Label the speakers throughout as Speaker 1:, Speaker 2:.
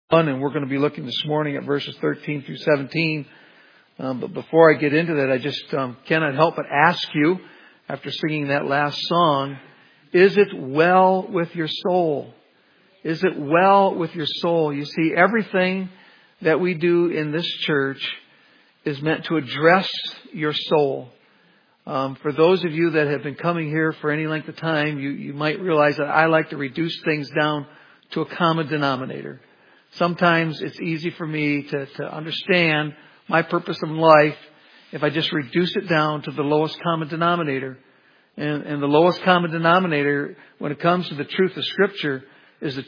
Speaker 1: And we're going to be looking this morning at verses 13 through 17. But before I get into that, I just cannot help but ask you, after singing that last song, is it well with your soul? Is it well with your soul? You see, everything that we do in this church is meant to address your soul. For those of you that have been coming here for any length of time, you might realize that I like to reduce things down to a common denominator. Sometimes it's easy for me to understand my purpose in life if I just reduce it down to the lowest common denominator. And the lowest common denominator when it comes to the truth of Scripture is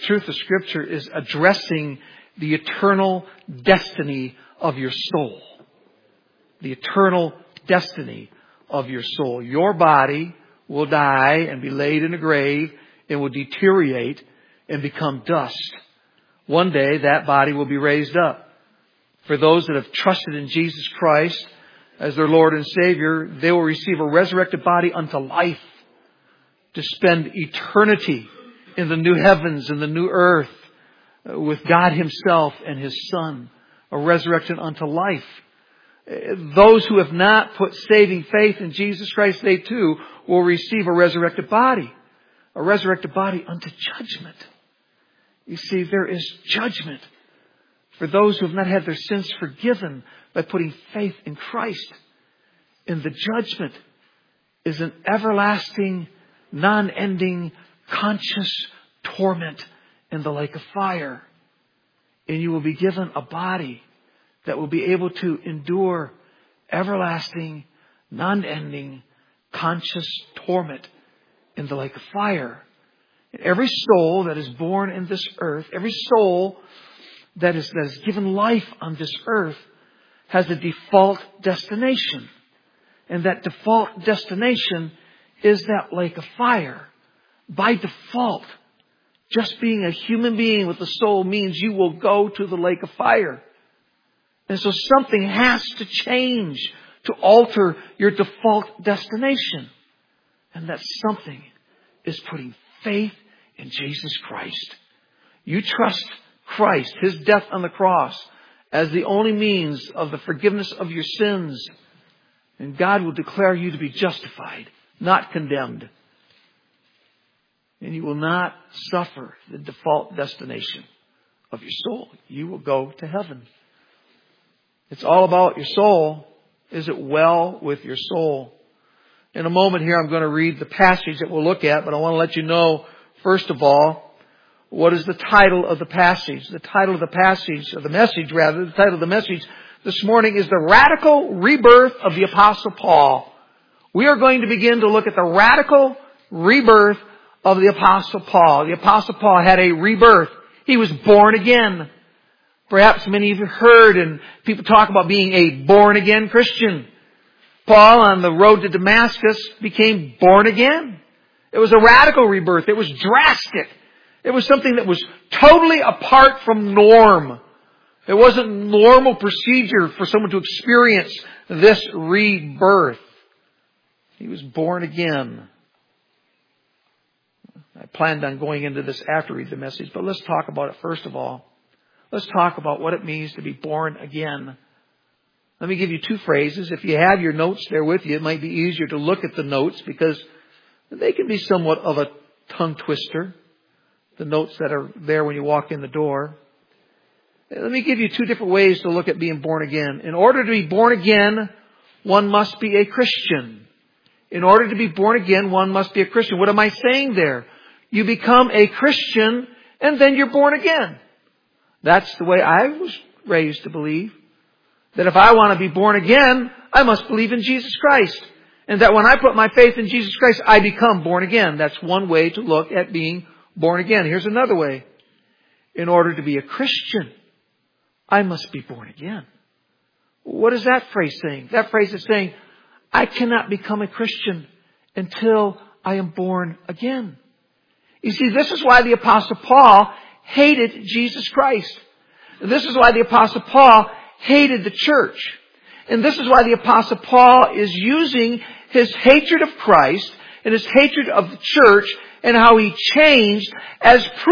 Speaker 1: addressing the eternal destiny of your soul. The eternal destiny of your soul. Your body will die and be laid in a grave and will deteriorate and become dust. One day that body will be raised up. For those that have trusted in Jesus Christ as their Lord and Savior, they will receive a resurrected body unto life to spend eternity in the new heavens and the new earth with God Himself and His Son, a resurrection unto life. Those who have not put saving faith in Jesus Christ, they too will receive a resurrected body unto judgment. You see, there is judgment for those who have not had their sins forgiven by putting faith in Christ. And the judgment is an everlasting, non-ending, conscious torment in the lake of fire. And you will be given a body that will be able to endure everlasting, non-ending, conscious torment in the lake of fire. Every soul that is born in this earth, every soul that is given life on this earth has a default destination. And that default destination is that lake of fire. By default, just being a human being with a soul means you will go to the lake of fire. And so something has to change to alter your default destination. And that something is putting faith in Jesus Christ. You trust Christ, His death on the cross, as the only means of the forgiveness of your sins. And God will declare you to be justified, not condemned. And you will not suffer the default destination of your soul. You will go to heaven. It's all about your soul. Is it well with your soul? In a moment here, I'm going to read the passage that we'll look at, but I want to let you know, first of all, what is the title of the passage? The title of the passage, or the message rather, the title of the message this morning is The Radical Rebirth of the Apostle Paul. We are going to begin to look at the radical rebirth of the Apostle Paul. The Apostle Paul had a rebirth. He was born again. Perhaps many of you heard and people talk about being a born-again Christian. Paul, on the road to Damascus, became born again. It was a radical rebirth. It was drastic. It was something that was totally apart from norm. It wasn't normal procedure for someone to experience this rebirth. He was born again. I planned on going into this after I read the message, but let's talk about it first of all. Let's talk about what it means to be born again. Let me give you two phrases. If you have your notes there with you, it might be easier to look at the notes because they can be somewhat of a tongue twister. The notes that are there when you walk in the door. Let me give you two different ways to look at being born again. In order to be born again, one must be a Christian. In order to be born again, one must be a Christian. What am I saying there? You become a Christian and then you're born again. That's the way I was raised to believe. That if I want to be born again, I must believe in Jesus Christ. And that when I put my faith in Jesus Christ, I become born again. That's one way to look at being born again. Here's another way. In order to be a Christian, I must be born again. What is that phrase saying? That phrase is saying, I cannot become a Christian until I am born again. You see, this is why the Apostle Paul hated Jesus Christ. This is why the Apostle Paul hated the church. And this is why the Apostle Paul is using his hatred of Christ and his hatred of the church and how he changed as proof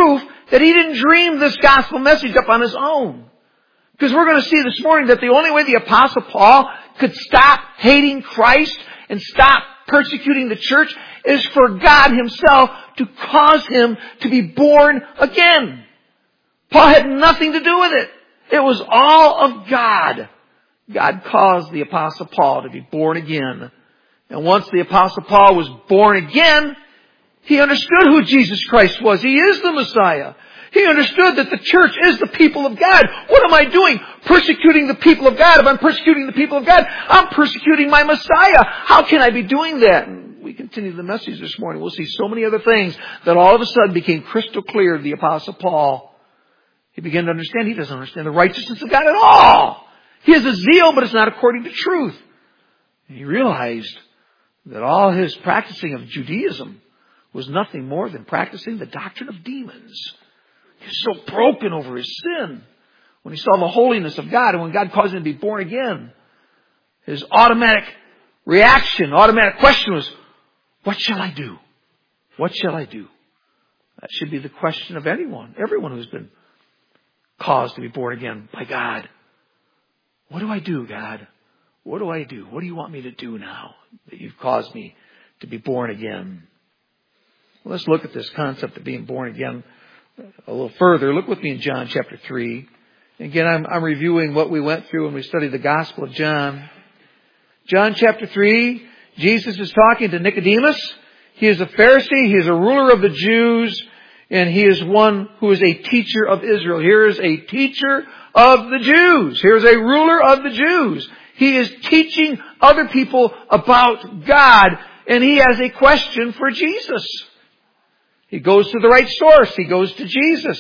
Speaker 1: that he didn't dream this gospel message up on his own. Because we're going to see this morning that the only way the Apostle Paul could stop hating Christ and stop persecuting the church is for God himself to cause him to be born again. Paul had nothing to do with it. It was all of God. God caused the Apostle Paul to be born again. And once the Apostle Paul was born again, he understood who Jesus Christ was. He is the Messiah. He understood that the church is the people of God. What am I doing? Persecuting the people of God. If I'm persecuting the people of God, I'm persecuting my Messiah. How can I be doing that? And we continue the message this morning. We'll see so many other things that all of a sudden became crystal clear to the Apostle Paul. He began to understand he doesn't understand the righteousness of God at all. He has a zeal, but it's not according to truth. And he realized that all his practicing of Judaism was nothing more than practicing the doctrine of demons. He was so broken over his sin when he saw the holiness of God and when God caused him to be born again. His automatic reaction, automatic question was, what shall I do? What shall I do? That should be the question of everyone who's been caused to be born again by God. What do I do, God? What do I do? What do you want me to do now that you've caused me to be born again? Well, let's look at this concept of being born again a little further. Look with me in John chapter 3. Again, I'm reviewing what we went through when we studied the Gospel of John. John chapter 3, Jesus is talking to Nicodemus. He is a Pharisee. He is a ruler of the Jews. And he is one who is a teacher of Israel. Here is a teacher of the Jews. Here is a ruler of the Jews. He is teaching other people about God. And he has a question for Jesus. He goes to the right source. He goes to Jesus.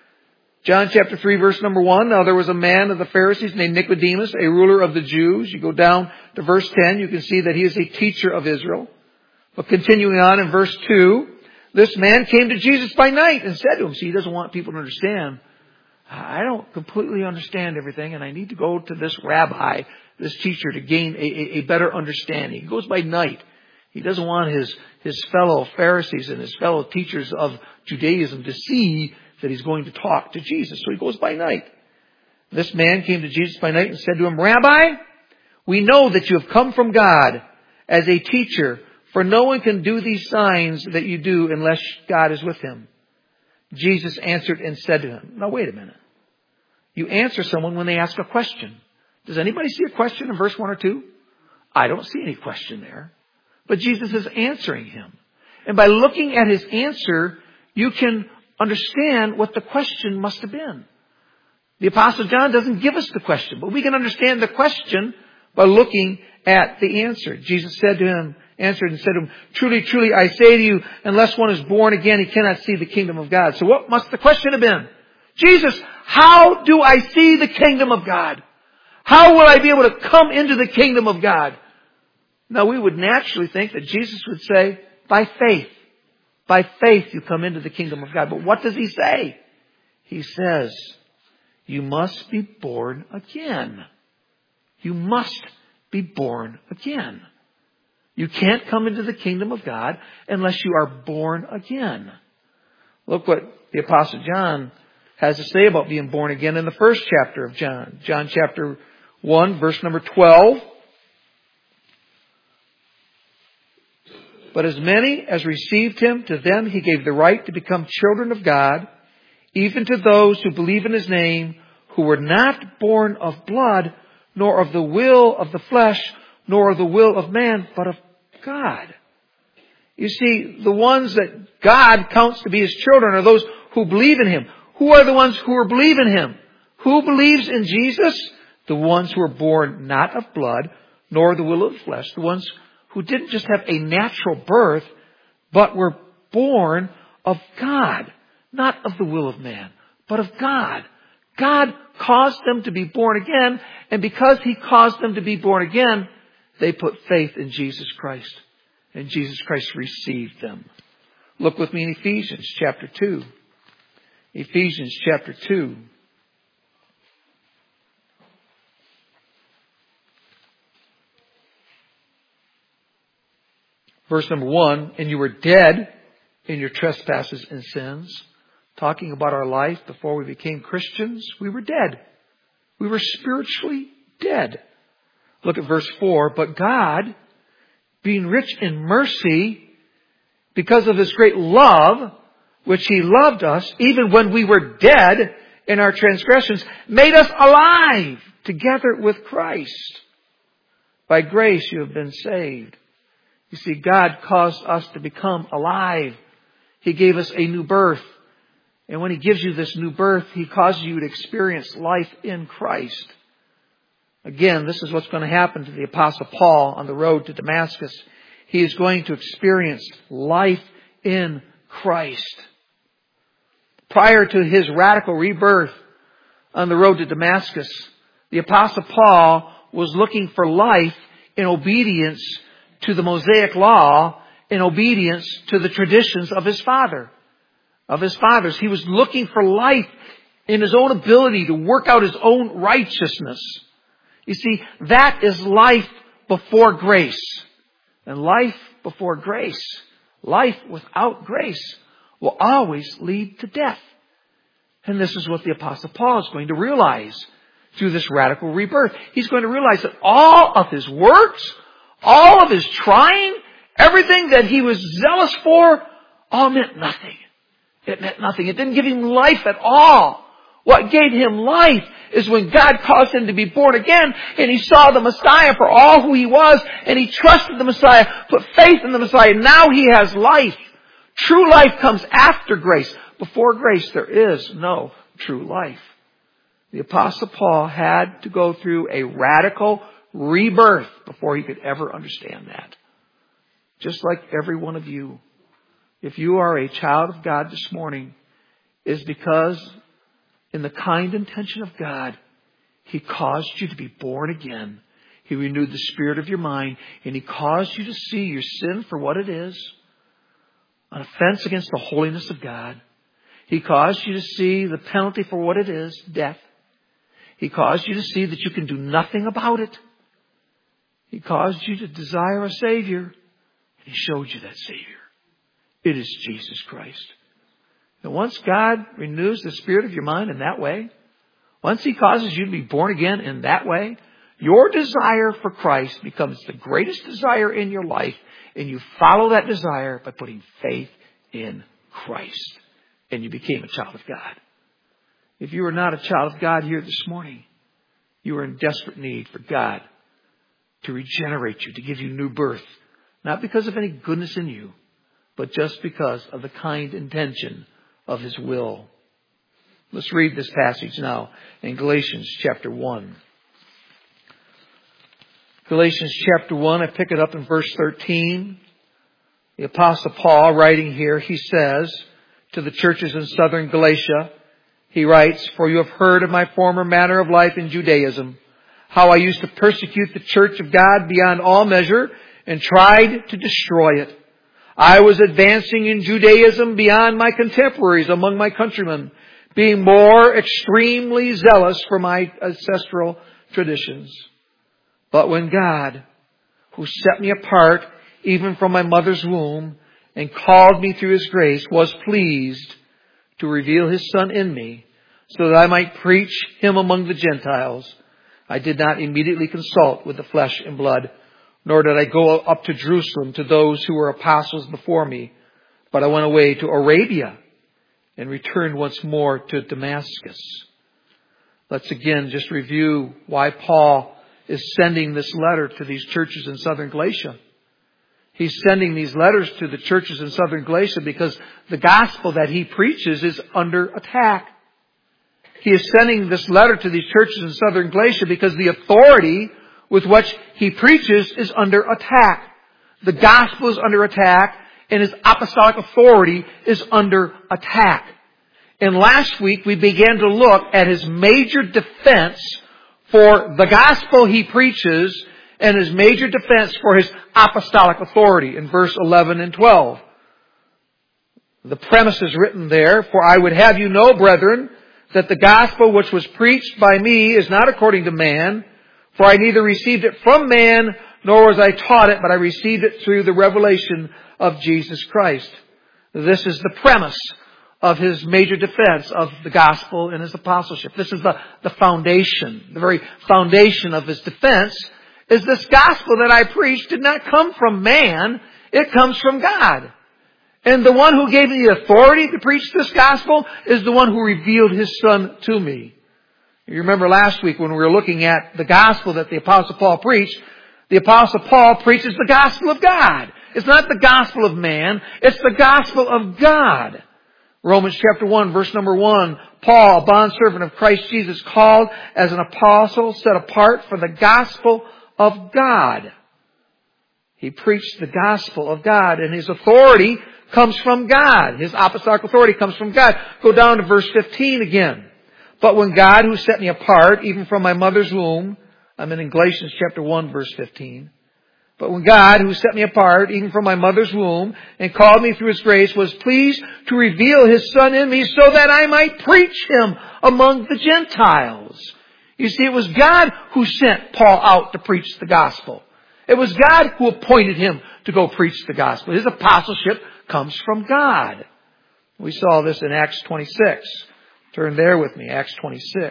Speaker 1: John chapter 3 verse number 1. Now there was a man of the Pharisees named Nicodemus, a ruler of the Jews. You go down to verse 10. You can see that he is a teacher of Israel. But continuing on in verse 2. This man came to Jesus by night and said to him, see, he doesn't want people to understand. I don't completely understand everything and I need to go to this rabbi, this teacher, to gain a better understanding. He goes by night. He doesn't want his fellow Pharisees and his fellow teachers of Judaism to see that he's going to talk to Jesus. So he goes by night. This man came to Jesus by night and said to him, Rabbi, we know that you have come from God as a teacher, for no one can do these signs that you do unless God is with him. Jesus answered and said to him, now wait a minute. You answer someone when they ask a question. Does anybody see a question in verse 1 or 2? I don't see any question there. But Jesus is answering him. And by looking at his answer, you can understand what the question must have been. The Apostle John doesn't give us the question, but we can understand the question by looking at the answer. Jesus answered and said to him, truly, truly, I say to you, unless one is born again, he cannot see the kingdom of God. So what must the question have been? Jesus, how do I see the kingdom of God? How will I be able to come into the kingdom of God? Now, we would naturally think that Jesus would say, by faith. By faith you come into the kingdom of God. But what does he say? He says, you must be born again. You must be born again. You can't come into the kingdom of God unless you are born again. Look what the Apostle John has to say about being born again in the first chapter of John. John chapter 1, verse number 12. But as many as received him, to them he gave the right to become children of God, even to those who believe in his name, who were not born of blood, nor of the will of the flesh, nor of the will of man, but of God. You see, the ones that God counts to be his children are those who believe in him. Who are the ones who believe in him? Who believes in Jesus? The ones who are born not of blood, nor the will of the flesh. The ones who didn't just have a natural birth, but were born of God. Not of the will of man, but of God. God caused them to be born again, and because he caused them to be born again, they put faith in Jesus Christ. And Jesus Christ received them. Look with me in Ephesians chapter 2. Ephesians chapter 2. Verse number 1, and you were dead in your trespasses and sins, talking about our life before we became Christians, we were dead. We were spiritually dead. Look at verse 4. But God, being rich in mercy, because of His great love, which He loved us, even when we were dead in our transgressions, made us alive together with Christ. By grace you have been saved. You see, God caused us to become alive. He gave us a new birth. And when He gives you this new birth, He causes you to experience life in Christ. Again, this is what's going to happen to the Apostle Paul on the road to Damascus. He is going to experience life in Christ. Prior to his radical rebirth on the road to Damascus, the Apostle Paul was looking for life in obedience to the Mosaic law, in obedience to the traditions of his fathers. He was looking for life in his own ability to work out his own righteousness. You see, that is life before grace. And life before grace, life without grace, will always lead to death. And this is what the Apostle Paul is going to realize through this radical rebirth. He's going to realize that all of his works, all of his trying, everything that he was zealous for, all meant nothing. It meant nothing. It didn't give him life at all. What gave him life is when God caused him to be born again and he saw the Messiah for all who He was and he trusted the Messiah, put faith in the Messiah. Now he has life. True life comes after grace. Before grace, there is no true life. The Apostle Paul had to go through a radical rebirth before he could ever understand that. Just like every one of you. If you are a child of God this morning, it's because in the kind intention of God, He caused you to be born again. He renewed the spirit of your mind, and He caused you to see your sin for what it is, an offense against the holiness of God. He caused you to see the penalty for what it is, death. He caused you to see that you can do nothing about it. He caused you to desire a Savior, and He showed you that Savior. It is Jesus Christ. And once God renews the spirit of your mind in that way, once He causes you to be born again in that way, your desire for Christ becomes the greatest desire in your life, and you follow that desire by putting faith in Christ. And you became a child of God. If you are not a child of God here this morning, you are in desperate need for God to regenerate you, to give you new birth. Not because of any goodness in you, but just because of the kind intention of His will. Let's read this passage now in Galatians chapter 1. Galatians chapter 1, I pick it up in verse 13. The Apostle Paul, writing here, he says to the churches in southern Galatia, he writes, "For you have heard of my former manner of life in Judaism, how I used to persecute the church of God beyond all measure and tried to destroy it. I was advancing in Judaism beyond my contemporaries among my countrymen, being more extremely zealous for my ancestral traditions. But when God, who set me apart even from my mother's womb and called me through His grace, was pleased to reveal His Son in me so that I might preach Him among the Gentiles, I did not immediately consult with the flesh and blood, nor did I go up to Jerusalem to those who were apostles before me, but I went away to Arabia and returned once more to Damascus." Let's again just review why Paul is sending this letter to these churches in southern Galatia. He's sending these letters to the churches in southern Galatia because the gospel that he preaches is under attack. He is sending this letter to these churches in southern Galatia because the authority with which he preaches is under attack. The gospel is under attack, and his apostolic authority is under attack. And last week we began to look at his major defense for the gospel he preaches and his major defense for his apostolic authority in verse 11 and 12. The premise is written there, "For I would have you know, brethren, that the gospel which was preached by me is not according to man, for I neither received it from man, nor was I taught it, but I received it through the revelation of Jesus Christ." This is the premise of his major defense of the gospel and his apostleship. This is the foundation, the very foundation of his defense is this gospel that I preach did not come from man, it comes from God. And the one who gave me the authority to preach this gospel is the one who revealed his Son to me. You remember last week when we were looking at the gospel that the Apostle Paul preached, the Apostle Paul preaches the gospel of God. It's not the gospel of man, it's the gospel of God. Romans chapter 1, verse number 1, Paul, a bondservant of Christ Jesus, called as an apostle, set apart for the gospel of God. He preached the gospel of God, and his authority comes from God. His apostolic authority comes from God. Go down to verse 15 again. But when God, who set me apart, even from my mother's womb, I'm in Galatians chapter 1, verse 15. But when God, who set me apart, even from my mother's womb, and called me through His grace, was pleased to reveal His Son in me so that I might preach Him among the Gentiles. You see, it was God who sent Paul out to preach the gospel. It was God who appointed him to go preach the gospel. His apostleship comes from God. We saw this in Acts 26. Turn there with me, Acts 26.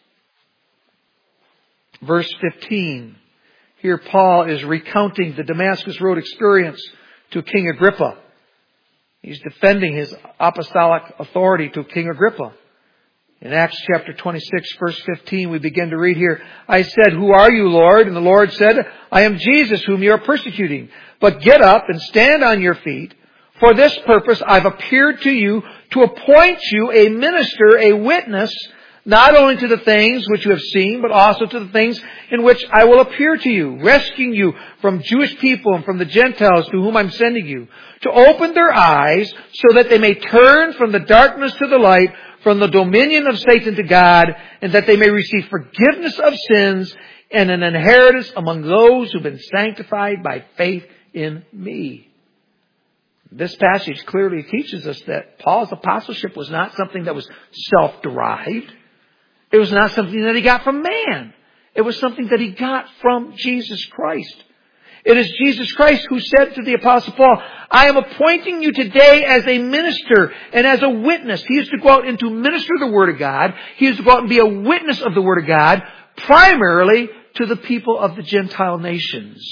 Speaker 1: Verse 15. Here Paul is recounting the Damascus Road experience to King Agrippa. He's defending his apostolic authority to King Agrippa. In Acts chapter 26, verse 15, we begin to read here, I said, who are you, Lord? And the Lord said, I am Jesus, whom you are persecuting. But get up and stand on your feet. For this purpose I've appeared to you to appoint you a minister, a witness, not only to the things which you have seen, but also to the things in which I will appear to you, rescuing you from Jewish people and from the Gentiles to whom I'm sending you, to open their eyes so that they may turn from the darkness to the light, from the dominion of Satan to God, and that they may receive forgiveness of sins and an inheritance among those who've been sanctified by faith in me. This passage clearly teaches us that Paul's apostleship was not something that was self-derived. It was not something that he got from man. It was something that he got from Jesus Christ. It is Jesus Christ who said to the Apostle Paul, I am appointing you today as a minister and as a witness. He is to go out and to minister the Word of God. He is to go out and be a witness of the Word of God, primarily to the people of the Gentile nations.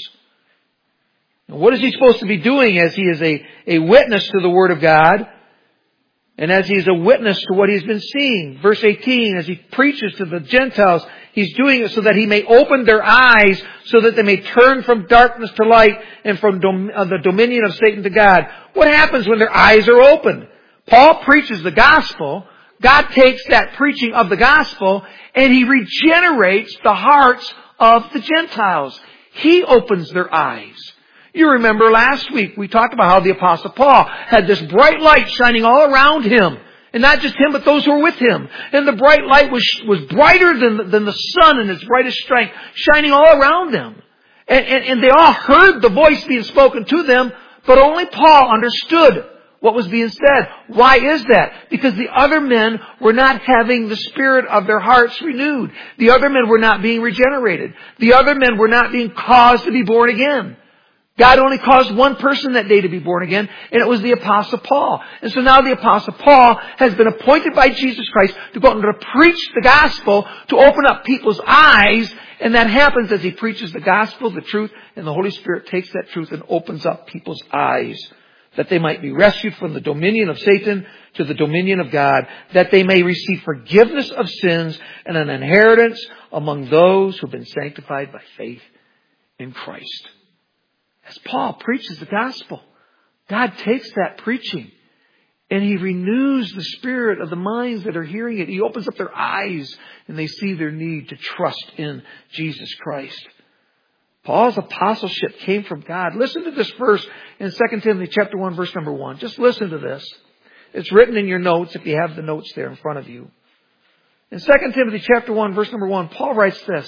Speaker 1: And what is he supposed to be doing as he is a witness to the Word of God? And as he is a witness to what he's been seeing. Verse 18, as he preaches to the Gentiles, he's doing it so that he may open their eyes so that they may turn from darkness to light and from the dominion of Satan to God. What happens when their eyes are opened? Paul preaches the gospel. God takes that preaching of the gospel and He regenerates the hearts of the Gentiles. He opens their eyes. You remember last week we talked about how the Apostle Paul had this bright light shining all around him. And not just him, but those who were with him. And the bright light was brighter than the sun in its brightest strength, shining all around them. And they all heard the voice being spoken to them, but only Paul understood what was being said. Why is that? Because the other men were not having the spirit of their hearts renewed. The other men were not being regenerated. The other men were not being caused to be born again. God only caused one person that day to be born again, and it was the Apostle Paul. And so now the Apostle Paul has been appointed by Jesus Christ to go out and to preach the gospel, to open up people's eyes, and that happens as he preaches the gospel, the truth, and the Holy Spirit takes that truth and opens up people's eyes, that they might be rescued from the dominion of Satan to the dominion of God, that they may receive forgiveness of sins and an inheritance among those who have been sanctified by faith in Christ. As Paul preaches the gospel, God takes that preaching and He renews the spirit of the minds that are hearing it. He opens up their eyes and they see their need to trust in Jesus Christ. Paul's apostleship came from God. Listen to this verse in 2 Timothy chapter 1, verse number 1. Just listen to this. It's written in your notes if you have the notes there in front of you. In 2 Timothy chapter 1, verse number 1, Paul writes this.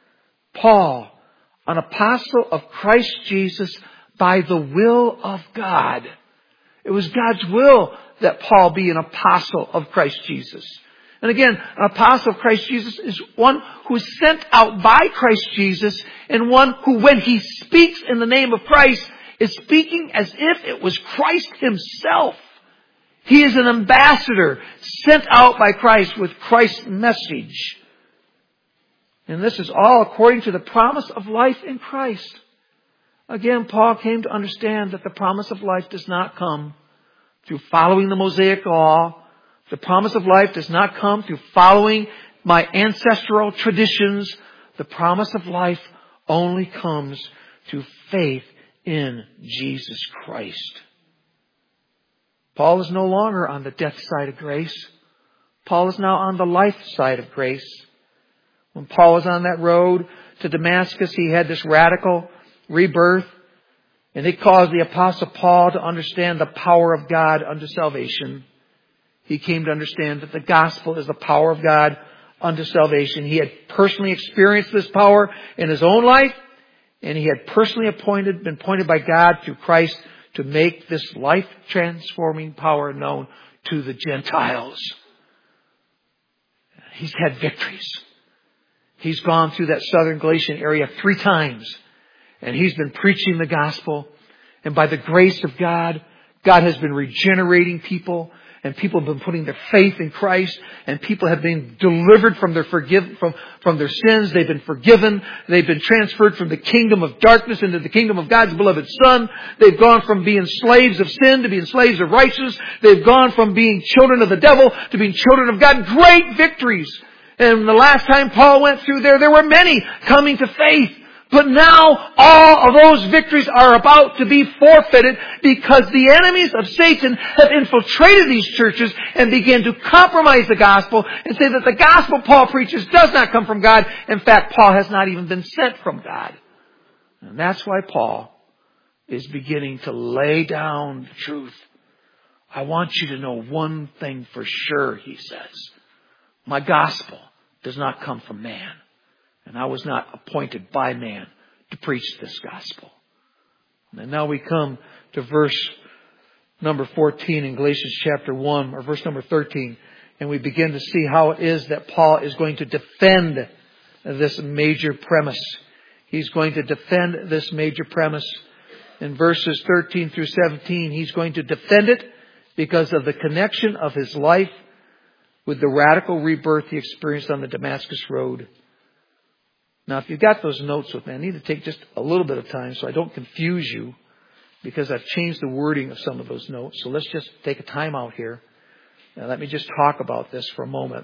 Speaker 1: Paul, an apostle of Christ Jesus by the will of God. It was God's will that Paul be an apostle of Christ Jesus. And again, an apostle of Christ Jesus is one who is sent out by Christ Jesus and one who, when he speaks in the name of Christ, is speaking as if it was Christ Himself. He is an ambassador sent out by Christ with Christ's message. And this is all according to the promise of life in Christ. Again, Paul came to understand that the promise of life does not come through following the Mosaic law. The promise of life does not come through following my ancestral traditions. The promise of life only comes through faith in Jesus Christ. Paul is no longer on the death side of grace. Paul is now on the life side of grace. When Paul was on that road to Damascus, he had this radical rebirth. And it caused the Apostle Paul to understand the power of God unto salvation. He came to understand that the gospel is the power of God unto salvation. He had personally experienced this power in his own life. And he had personally been appointed by God through Christ to make this life-transforming power known to the Gentiles. He's had victories. He's gone through that southern Galatian area 3 times. And he's been preaching the gospel. And by the grace of God, God has been regenerating people. And people have been putting their faith in Christ. And people have been delivered from their from their sins. They've been forgiven. They've been transferred from the kingdom of darkness into the kingdom of God's beloved Son. They've gone from being slaves of sin to being slaves of righteousness. They've gone from being children of the devil to being children of God. Great victories. And the last time Paul went through there were many coming to faith. But now all of those victories are about to be forfeited because the enemies of Satan have infiltrated these churches and began to compromise the gospel and say that the gospel Paul preaches does not come from God. In fact, Paul has not even been sent from God. And that's why Paul is beginning to lay down the truth. I want you to know one thing for sure, he says. My gospel does not come from man. And I was not appointed by man to preach this gospel. And now we come to verse number 14 in Galatians chapter 1, or verse number 13. And we begin to see how it is that Paul is going to defend this major premise. He's going to defend this major premise. In verses 13 through 17, he's going to defend it because of the connection of his life with the radical rebirth he experienced on the Damascus Road. Now, if you've got those notes with me, I need to take just a little bit of time so I don't confuse you because I've changed the wording of some of those notes. So let's just take a time out here. Now, let me just talk about this for a moment.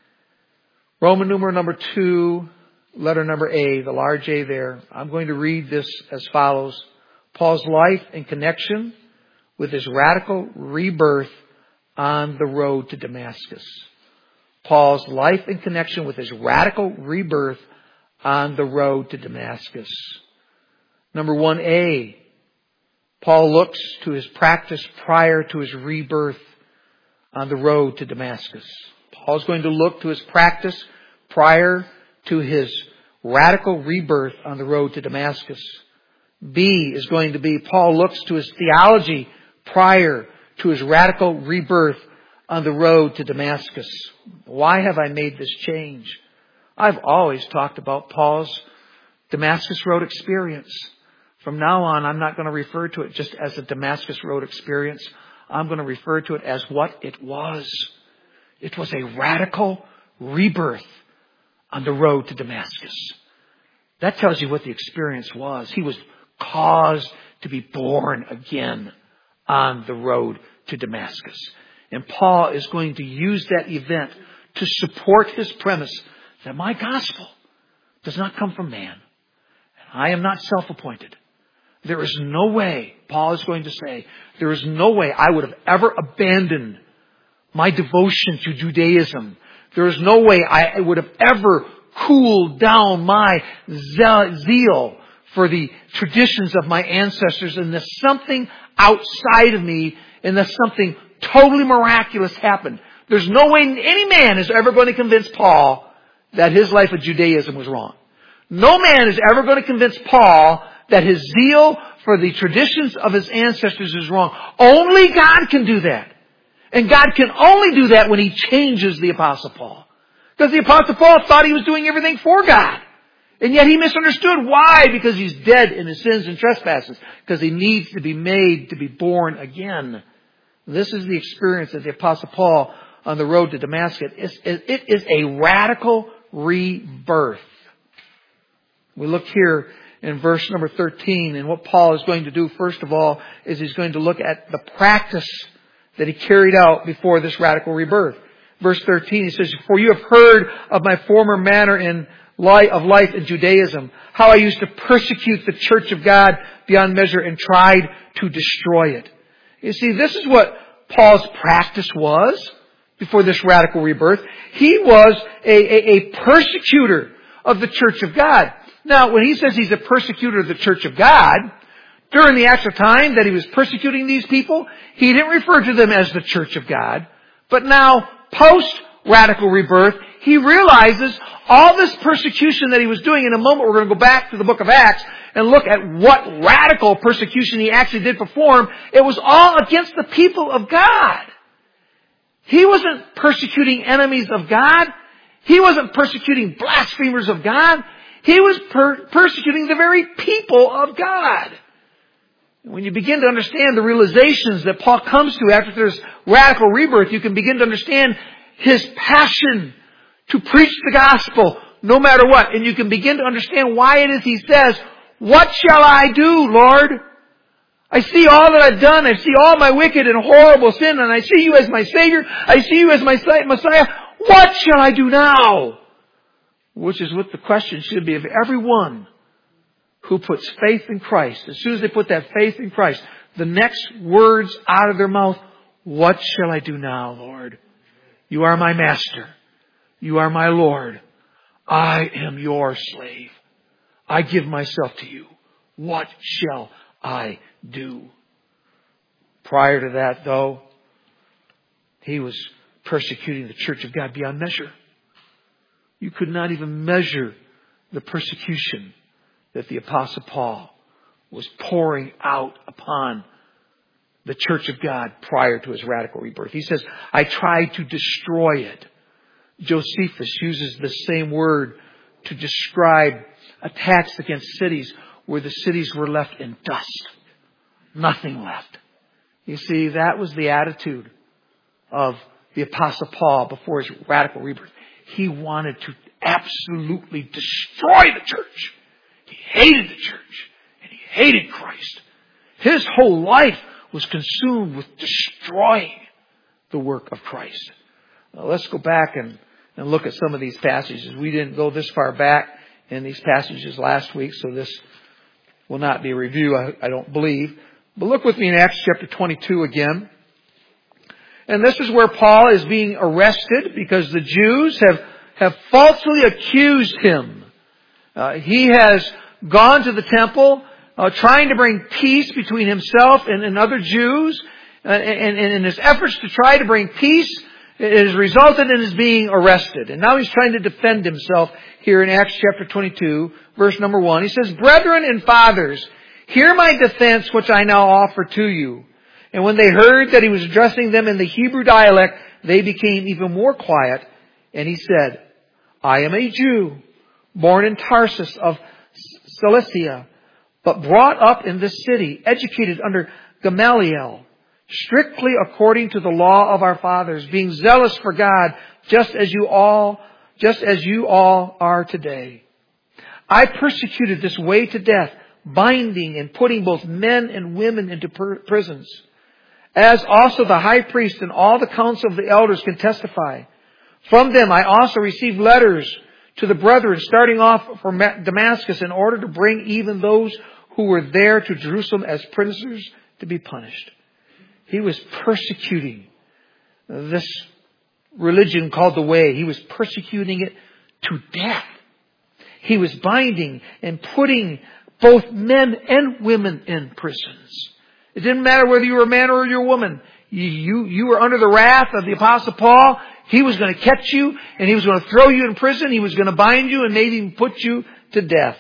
Speaker 1: Roman numeral number 2, letter number A, the large A there. I'm going to read this as follows. Paul's life in connection with his radical rebirth on the road to Damascus. Paul's life in connection with his radical rebirth on the road to Damascus. Number 1A, Paul looks to his practice prior to his rebirth on the road to Damascus. Paul's going to look to his practice prior to his radical rebirth on the road to Damascus. B is going to be Paul looks to his theology prior to his radical rebirth on the road to Damascus. Why have I made this change? I've always talked about Paul's Damascus Road experience. From now on, I'm not going to refer to it just as a Damascus Road experience. I'm going to refer to it as what it was. It was a radical rebirth on the road to Damascus. That tells you what the experience was. He was caused to be born again on the road to Damascus. And Paul is going to use that event to support his premise that my gospel does not come from man. And I am not self-appointed. There is no way, Paul is going to say, there is no way I would have ever abandoned my devotion to Judaism. There is no way I would have ever cooled down my zeal for the traditions of my ancestors, and there's something outside of me, and there's something totally miraculous happened. There's no way any man is ever going to convince Paul that his life of Judaism was wrong. No man is ever going to convince Paul that his zeal for the traditions of his ancestors is wrong. Only God can do that. And God can only do that when He changes the Apostle Paul. Because the Apostle Paul thought he was doing everything for God. And yet he misunderstood. Why? Because he's dead in his sins and trespasses. Because he needs to be made to be born again. This is the experience of the Apostle Paul on the road to Damascus. It is a radical rebirth. We look here in verse number 13, and what Paul is going to do, first of all, is he's going to look at the practice that he carried out before this radical rebirth. Verse 13, he says, "For you have heard of my former manner of life in Judaism, how I used to persecute the church of God beyond measure and tried to destroy it." You see, this is what Paul's practice was before this radical rebirth. He was a persecutor of the church of God. Now, when he says he's a persecutor of the church of God, during the actual time that he was persecuting these people, he didn't refer to them as the church of God. But now, post-radical rebirth, he realizes all this persecution that he was doing. In a moment, we're going to go back to the book of Acts and look at what radical persecution he actually did perform. It was all against the people of God. He wasn't persecuting enemies of God. He wasn't persecuting blasphemers of God. He was persecuting the very people of God. When you begin to understand the realizations that Paul comes to after this radical rebirth, you can begin to understand his passion to preach the gospel no matter what. And you can begin to understand why it is he says, "What shall I do, Lord? I see all that I've done. I see all my wicked and horrible sin, and I see you as my Savior. I see you as my Messiah. What shall I do now?" Which is what the question should be of everyone who puts faith in Christ. As soon as they put that faith in Christ, the next words out of their mouth, "What shall I do now, Lord? You are my master. You are my Lord. I am your slave. I give myself to you. What shall I do?" Prior to that, though, he was persecuting the church of God beyond measure. You could not even measure the persecution that the Apostle Paul was pouring out upon the church of God prior to his radical rebirth. He says, "I tried to destroy it." Josephus uses the same word to describe attacks against cities where the cities were left in dust. Nothing left. You see, that was the attitude of the Apostle Paul before his radical rebirth. He wanted to absolutely destroy the church. He hated the church. And he hated Christ. His whole life was consumed with destroying the work of Christ. Now, let's go back and look at some of these passages. We didn't go this far back in these passages last week, so this will not be a review, I don't believe. But look with me in Acts chapter 22 again. And this is where Paul is being arrested because the Jews have falsely accused him. He has gone to the temple trying to bring peace between himself and other Jews. And in his efforts to try to bring peace, it has resulted in his being arrested. And now he's trying to defend himself here in Acts chapter 22, verse number 1. He says, "Brethren and fathers, hear my defense which I now offer to you." And when they heard that he was addressing them in the Hebrew dialect, they became even more quiet. And he said, "I am a Jew, born in Tarsus of Cilicia, but brought up in this city, educated under Gamaliel, strictly according to the law of our fathers, being zealous for God, just as you all are today. I persecuted this way to death, binding and putting both men and women into prisons, as also the high priest and all the council of the elders can testify. From them I also received letters to the brethren, starting off from Damascus, in order to bring even those who were there to Jerusalem as prisoners to be punished." He was persecuting this religion called the Way. He was persecuting it to death. He was binding and putting both men and women in prisons. It didn't matter whether you were a man or you were a woman. You were under the wrath of the Apostle Paul. He was going to catch you and he was going to throw you in prison. He was going to bind you and maybe even put you to death.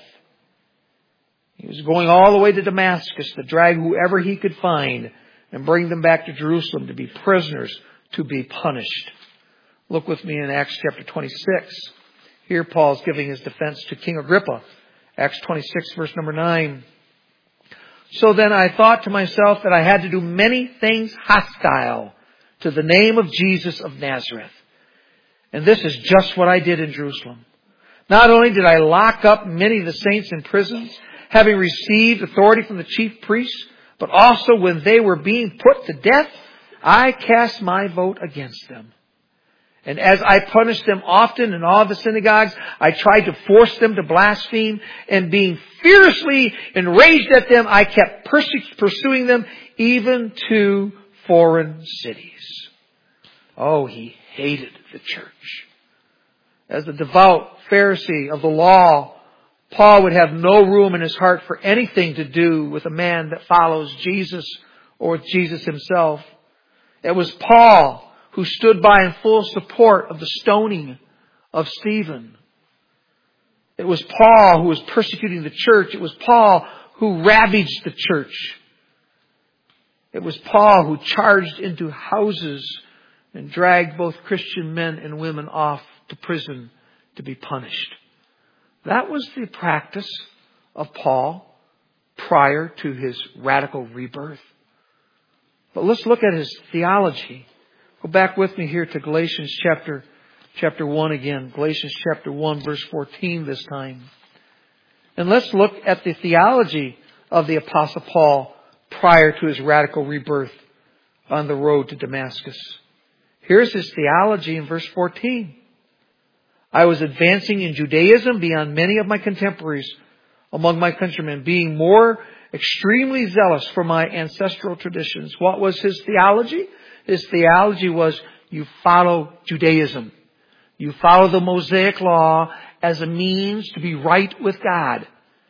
Speaker 1: He was going all the way to Damascus to drag whoever he could find and bring them back to Jerusalem to be prisoners, to be punished. Look with me in Acts chapter 26. Here Paul's giving his defense to King Agrippa. Acts 26 verse number 9. So then I thought to myself that I had to do many things hostile to the name of Jesus of Nazareth. And this is just what I did in Jerusalem. Not only did I lock up many of the saints in prisons, having received authority from the chief priests, but also when they were being put to death, I cast my vote against them. And as I punished them often in all the synagogues, I tried to force them to blaspheme, and being fiercely enraged at them, I kept pursuing them even to foreign cities. Oh, he hated the church. As a devout Pharisee of the law, Paul would have no room in his heart for anything to do with a man that follows Jesus or with Jesus himself. It was Paul who stood by in full support of the stoning of Stephen. It was Paul who was persecuting the church. It was Paul who ravaged the church. It was Paul who charged into houses and dragged both Christian men and women off to prison to be punished. That was the practice of Paul prior to his radical rebirth. But let's look at his theology. Go back with me here to Galatians chapter 1 again. Galatians chapter 1 verse 14 this time. And let's look at the theology of the Apostle Paul prior to his radical rebirth on the road to Damascus. Here's his theology in verse 14. I was advancing in Judaism beyond many of my contemporaries among my countrymen, being more extremely zealous for my ancestral traditions. What was his theology? His theology was, you follow Judaism. You follow the Mosaic law as a means to be right with God.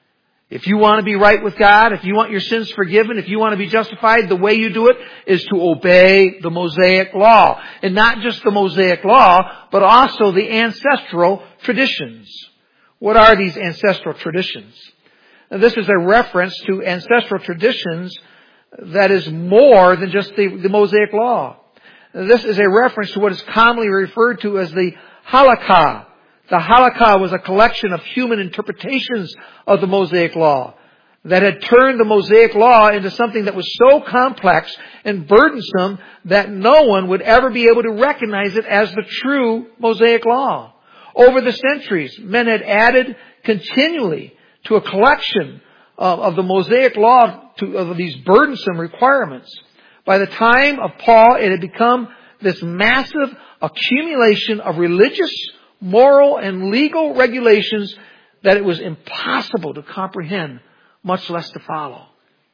Speaker 1: If you want to be right with God, if you want your sins forgiven, if you want to be justified, the way you do it is to obey the Mosaic law. And not just the Mosaic law, but also the ancestral traditions. What are these ancestral traditions? Now, this is a reference to ancestral traditions that is more than just the Mosaic law. This is a reference to what is commonly referred to as the Halakha. The Halakha was a collection of human interpretations of the Mosaic law that had turned the Mosaic law into something that was so complex and burdensome that no one would ever be able to recognize it as the true Mosaic law. Over the centuries, men had added continually to a collection of the Mosaic law of these burdensome requirements. By the time of Paul, it had become this massive accumulation of religious, moral, and legal regulations that it was impossible to comprehend, much less to follow.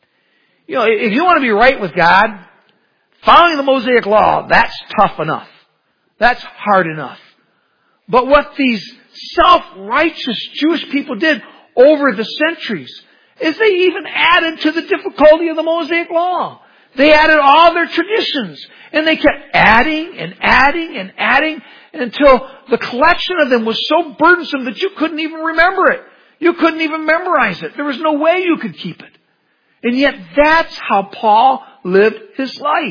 Speaker 1: You know, if you want to be right with God, following the Mosaic law, that's tough enough. That's hard enough. But what these self-righteous Jewish people did over the centuries is they even added to the difficulty of the Mosaic law. They added all their traditions, and they kept adding and adding and adding until the collection of them was so burdensome that you couldn't even remember it. You couldn't even memorize it. There was no way you could keep it. And yet that's how Paul lived his life.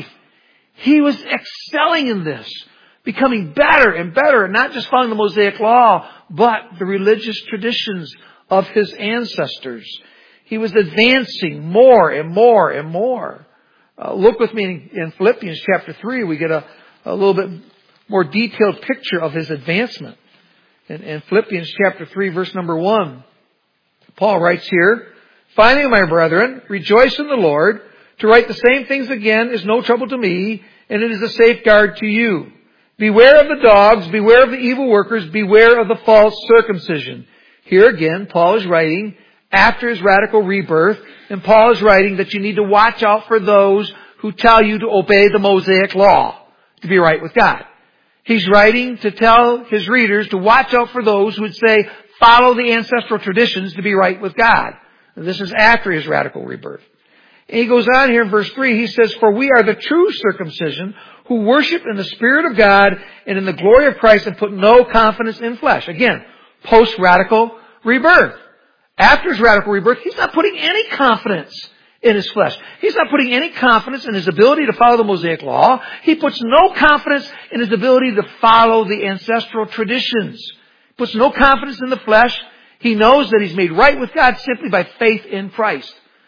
Speaker 1: He was excelling in this, becoming better and better, and not just following the Mosaic law, but the religious traditions of his ancestors. He was advancing more and more and more. Look with me in Philippians chapter 3. We get a little bit more detailed picture of his advancement. In Philippians chapter 3, verse number 1, Paul writes here, finally, my brethren, rejoice in the Lord. To write the same things again is no trouble to me, and it is a safeguard to you. Beware of the dogs, beware of the evil workers, beware of the false circumcision. Here again, Paul is writing after his radical rebirth, and Paul is writing that you need to watch out for those who tell you to obey the Mosaic law to be right with God. He's writing to tell his readers to watch out for those who would say, follow the ancestral traditions to be right with God. And this is after his radical rebirth. And he goes on here in verse 3, he says, for we are the true circumcision who worship in the Spirit of God and in the glory of Christ and put no confidence in flesh. Again, post-radical rebirth. After his radical rebirth, he's not putting any confidence in his flesh. He's not putting any confidence in his ability to follow the Mosaic law. He puts no confidence in his ability to follow the ancestral traditions. He puts no confidence in the flesh. He knows that he's made right with God simply by faith in Christ.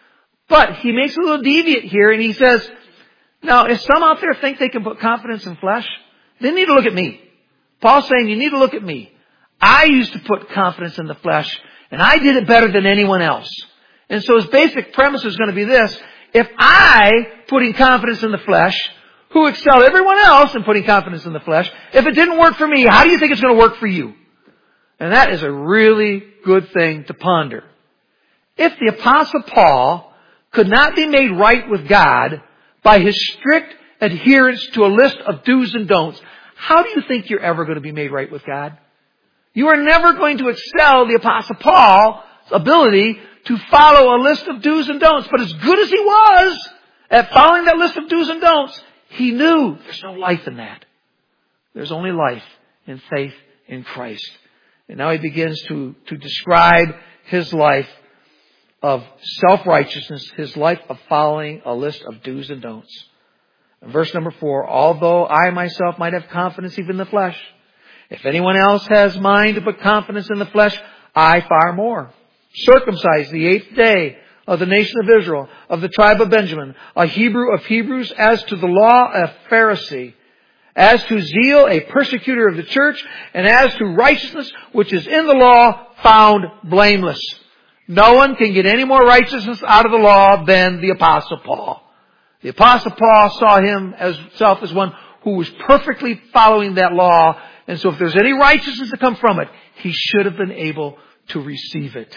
Speaker 1: But he makes a little deviate here and he says, now if some out there think they can put confidence in flesh, they need to look at me. Paul's saying you need to look at me. I used to put confidence in the flesh and I did it better than anyone else. And so his basic premise is going to be this. If I, putting confidence in the flesh, who excel everyone else in putting confidence in the flesh, if it didn't work for me, how do you think it's going to work for you? And that is a really good thing to ponder. If the Apostle Paul could not be made right with God by his strict adherence to a list of do's and don'ts, how do you think you're ever going to be made right with God? You are never going to excel the Apostle Paul's ability to follow a list of do's and don'ts. But as good as he was at following that list of do's and don'ts, he knew there's no life in that. There's only life in faith in Christ. And now he begins to describe his life of self-righteousness, his life of following a list of do's and don'ts. In verse number 4, although I myself might have confidence even in the flesh, if anyone else has mind to put confidence in the flesh, I far more. Circumcised the 8th day of the nation of Israel, of the tribe of Benjamin, a Hebrew of Hebrews, as to the law, a Pharisee, as to zeal, a persecutor of the church, and as to righteousness, which is in the law, found blameless. No one can get any more righteousness out of the law than the Apostle Paul. The Apostle Paul saw himself as one who was perfectly following that law. And so if there's any righteousness to come from it, he should have been able to receive it.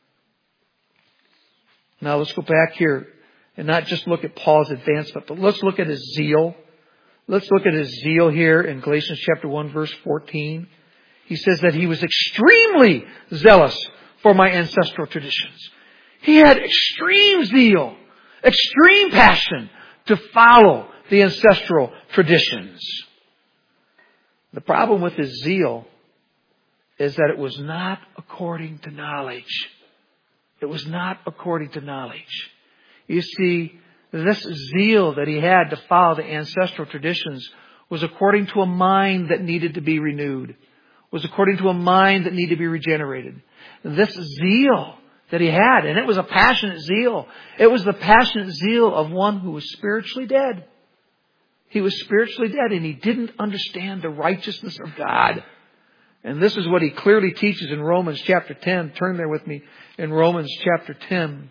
Speaker 1: Now let's go back here and not just look at Paul's advancement, but let's look at his zeal. Let's look at his zeal here in Galatians chapter 1 verse 14. He says that he was extremely zealous for my ancestral traditions. He had extreme zeal, extreme passion to follow the ancestral traditions. The problem with his zeal is that it was not according to knowledge. It was not according to knowledge. You see, this zeal that he had to follow the ancestral traditions was according to a mind that needed to be renewed, was according to a mind that needed to be regenerated. This zeal that he had, and it was a passionate zeal. It was the passionate zeal of one who was spiritually dead. He was spiritually dead and he didn't understand the righteousness of God. And this is what he clearly teaches in Romans chapter 10. Turn there with me in Romans chapter 10.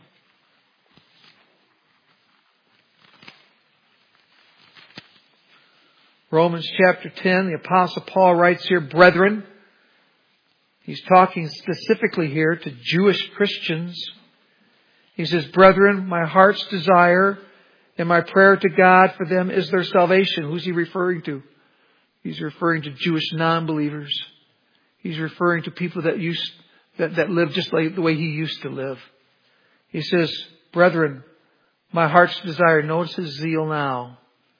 Speaker 1: Romans chapter 10, the Apostle Paul writes here, brethren. He's talking specifically here to Jewish Christians. He says, brethren, my heart's desire and my prayer to God for them is their salvation. Who's he referring to? He's referring to Jewish non-believers. He's referring to people that live just like the way he used to live. He says, brethren, my heart's desire. Notice his zeal now.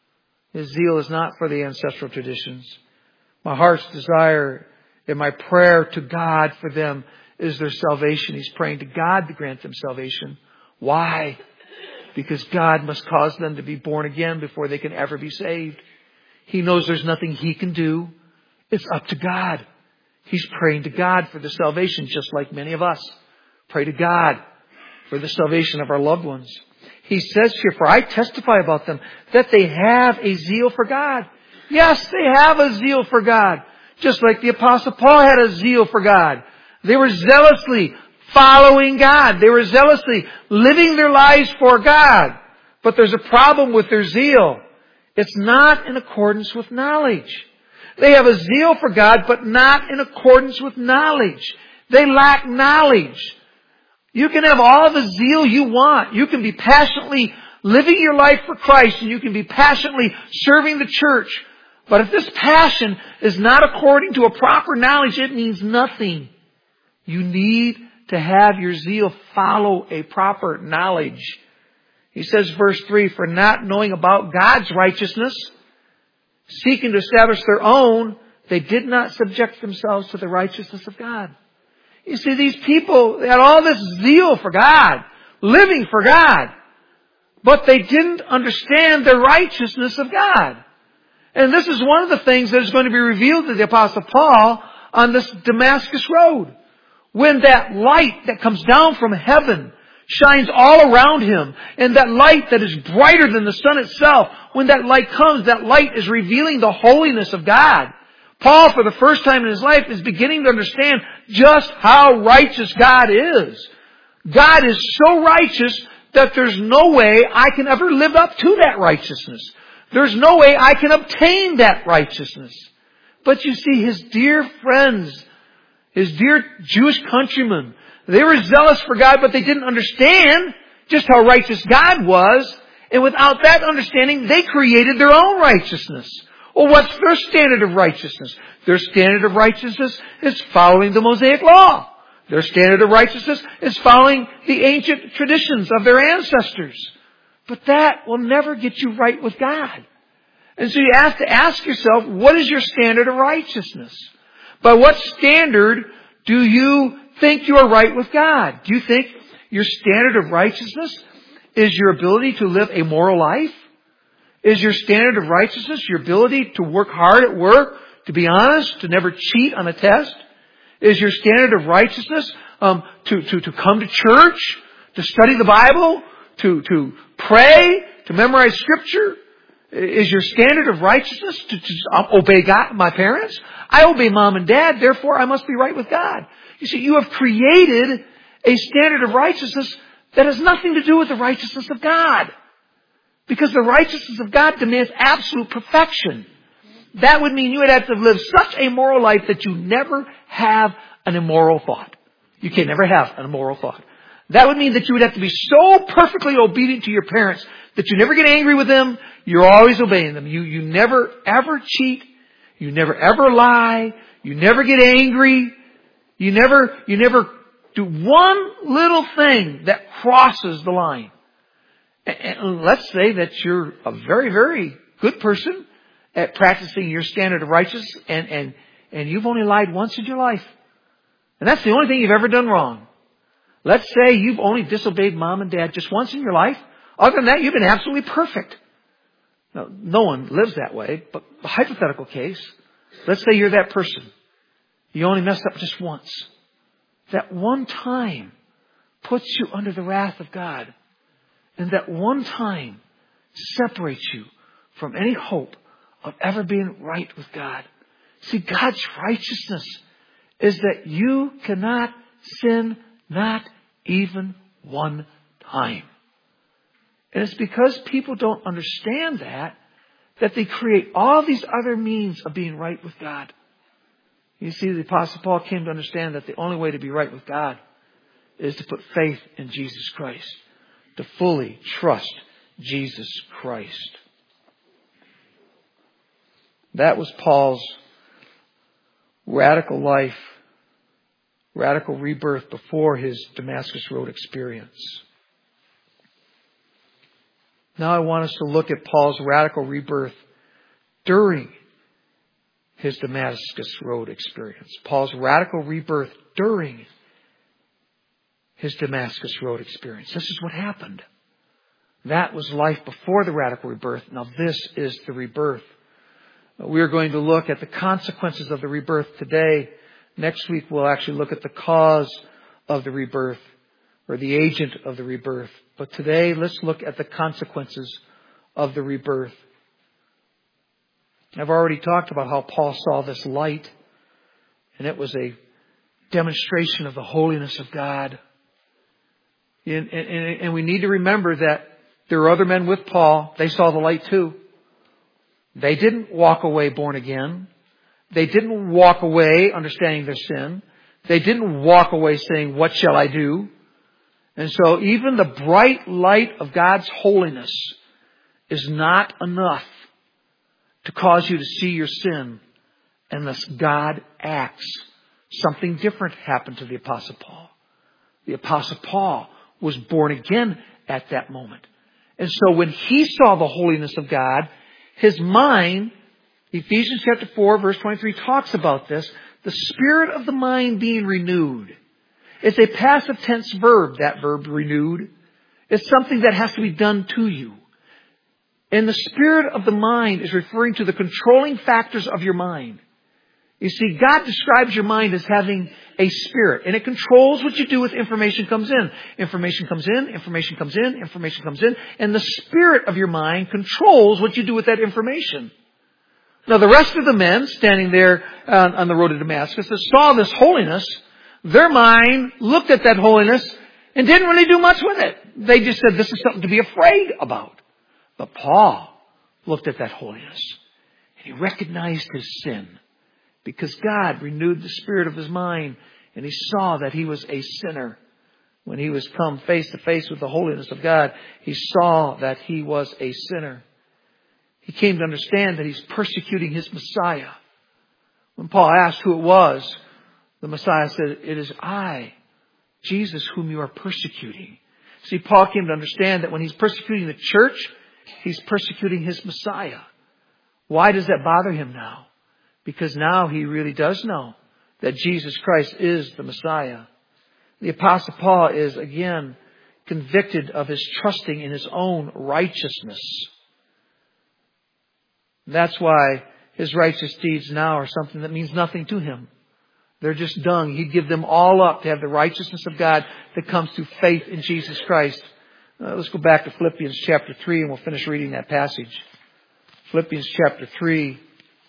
Speaker 1: His zeal is not for the ancestral traditions. My heart's desire and my prayer to God for them is their salvation. He's praying to God to grant them salvation. Why? Because God must cause them to be born again before they can ever be saved. He knows there's nothing he can do. It's up to God. He's praying to God for the salvation, just like many of us pray to God for the salvation of our loved ones. He says here, for I testify about them that they have a zeal for God. Yes, they have a zeal for God. Just like the Apostle Paul had a zeal for God. They were zealously following God. They were zealously living their lives for God. But there's a problem with their zeal. It's not in accordance with knowledge. They have a zeal for God, but not in accordance with knowledge. They lack knowledge. You can have all the zeal you want. You can be passionately living your life for Christ, and you can be passionately serving the church. But if this passion is not according to a proper knowledge, it means nothing. You need to have your zeal follow a proper knowledge. He says, verse 3, for not knowing about God's righteousness, seeking to establish their own, they did not subject themselves to the righteousness of God. You see, these people, they had all this zeal for God, living for God, but they didn't understand the righteousness of God. And this is one of the things that is going to be revealed to the Apostle Paul on this Damascus road. When that light that comes down from heaven shines all around him. And that light that is brighter than the sun itself, when that light comes, that light is revealing the holiness of God. Paul, for the first time in his life, is beginning to understand just how righteous God is. God is so righteous that there's no way I can ever live up to that righteousness. There's no way I can obtain that righteousness. But you see, his dear friends, his dear Jewish countrymen, they were zealous for God, but they didn't understand just how righteous God was. And without that understanding, they created their own righteousness. Well, what's their standard of righteousness? Their standard of righteousness is following the Mosaic Law. Their standard of righteousness is following the ancient traditions of their ancestors. But that will never get you right with God. And so you have to ask yourself, what is your standard of righteousness? By what standard do you think you are right with God? Do you think your standard of righteousness is your ability to live a moral life? Is your standard of righteousness your ability to work hard at work, to be honest, to never cheat on a test? Is your standard of righteousness to come to church, to study the Bible, to pray, to memorize Scripture? Is your standard of righteousness to obey God, my parents? I obey mom and dad, therefore I must be right with God. You see, you have created a standard of righteousness that has nothing to do with the righteousness of God. Because the righteousness of God demands absolute perfection. That would mean you would have to live such a moral life that you never have an immoral thought. You can never have an immoral thought. That would mean that you would have to be so perfectly obedient to your parents that you never get angry with them. You're always obeying them. You never ever cheat. You never ever lie. You never get angry. You never do one little thing that crosses the line. And let's say that you're a very, very good person at practicing your standard of righteousness and you've only lied once in your life. And that's the only thing you've ever done wrong. Let's say you've only disobeyed mom and dad just once in your life. Other than that, you've been absolutely perfect. Now, no one lives that way, but a hypothetical case, let's say you're that person. You only messed up just once. That one time puts you under the wrath of God. And that one time separates you from any hope of ever being right with God. See, God's righteousness is that you cannot sin not even one time. And it's because people don't understand that they create all these other means of being right with God. You see, the Apostle Paul came to understand that the only way to be right with God is to put faith in Jesus Christ, to fully trust Jesus Christ. That was Paul's radical life, radical rebirth before his Damascus Road experience. Now I want us to look at Paul's radical rebirth during his Damascus Road experience. Paul's radical rebirth during his Damascus Road experience. This is what happened. That was life before the radical rebirth. Now this is the rebirth. We are going to look at the consequences of the rebirth today. Next week we'll actually look at the cause of the rebirth, or the agent of the rebirth. But today let's look at the consequences of the rebirth. I've already talked about how Paul saw this light, and it was a demonstration of the holiness of God. And we need to remember that there were other men with Paul. They saw the light too. They didn't walk away born again. They didn't walk away understanding their sin. They didn't walk away saying, "What shall I do?" And so even the bright light of God's holiness is not enough to cause you to see your sin unless God acts. Something different happened to the Apostle Paul. The Apostle Paul was born again at that moment. And so when he saw the holiness of God, his mind, Ephesians chapter 4, verse 23 talks about this, the spirit of the mind being renewed. It's a passive tense verb, that verb renewed. It's something that has to be done to you. And the spirit of the mind is referring to the controlling factors of your mind. You see, God describes your mind as having a spirit, and it controls what you do with information comes in. Information comes in, information comes in, information comes in, and the spirit of your mind controls what you do with that information. Now, the rest of the men standing there on the road to Damascus that saw this holiness, their mind looked at that holiness and didn't really do much with it. They just said, this is something to be afraid about. But Paul looked at that holiness, and he recognized his sin. Because God renewed the spirit of his mind, and he saw that he was a sinner. When he was come face to face with the holiness of God, he saw that he was a sinner. He came to understand that he's persecuting his Messiah. When Paul asked who it was, the Messiah said, it is I, Jesus, whom you are persecuting. See, Paul came to understand that when he's persecuting the church, he's persecuting his Messiah. Why does that bother him now? Because now he really does know that Jesus Christ is the Messiah. The Apostle Paul is again convicted of his trusting in his own righteousness. That's why his righteous deeds now are something that means nothing to him. They're just dung. He'd give them all up to have the righteousness of God that comes through faith in Jesus Christ. Let's go back to Philippians chapter 3 and we'll finish reading that passage. Philippians chapter 3.